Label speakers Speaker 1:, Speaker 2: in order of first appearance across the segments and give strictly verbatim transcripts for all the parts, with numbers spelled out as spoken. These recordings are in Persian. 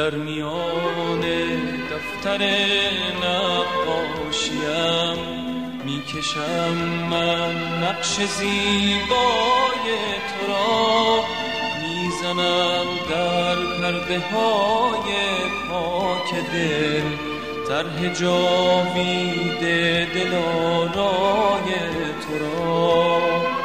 Speaker 1: در میان دفتر نقاشیم میکشم من نقش زیبای تو را، میزنم در پرده های پاک دل طرح جاوید دلارای تو را.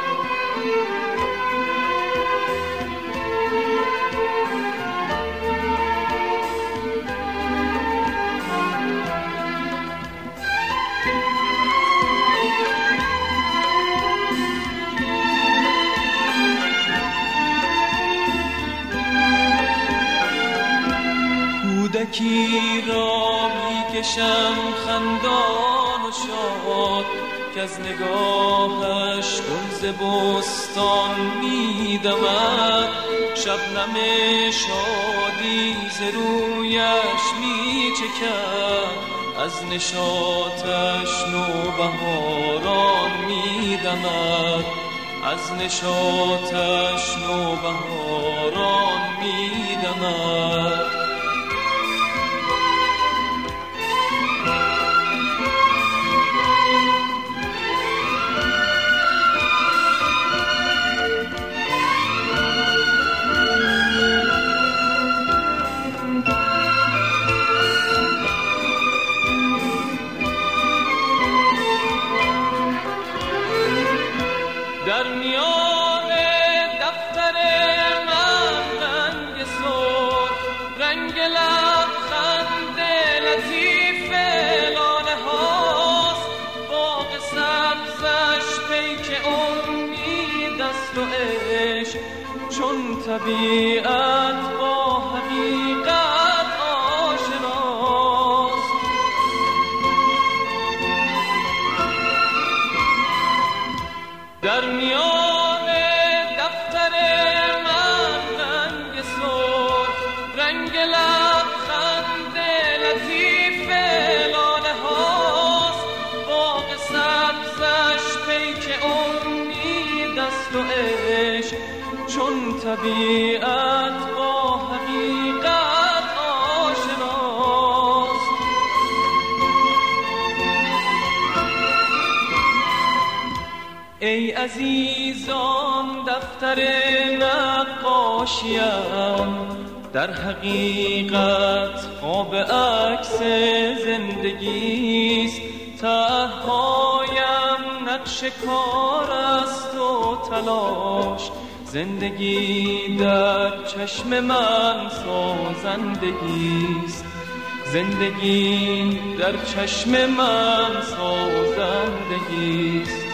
Speaker 1: کودکی را میکشم خندان و شاد، که از نگاهش گل ز بستان میدمد. شبنم شادی ز رویش میچکد، از نشاطش نوبهاران میدمد. از نشاطش نوبهاران میدمد. در میان دفتر من رنگ سرخ، رنگ لبخند لطیف لاله هاست. باغ سبزش پیک امید است و عشق، چون طبیعت با حقیقت آشناست. در میان دفتر من رنگ سرخ، رنگ لبخند لطیف لاله هاست. باغ سبزش پیک امید است و عشق، چون طبیعت با حقیقت آشناست. ای عزیزان دفتر نقاشیم، در حقیقت خواب عکس زندگیست. طرح‌هایم نقش کار است و تلاش، زندگی در چشم من سازندگیست. زندگی در چشم من سازندگیست.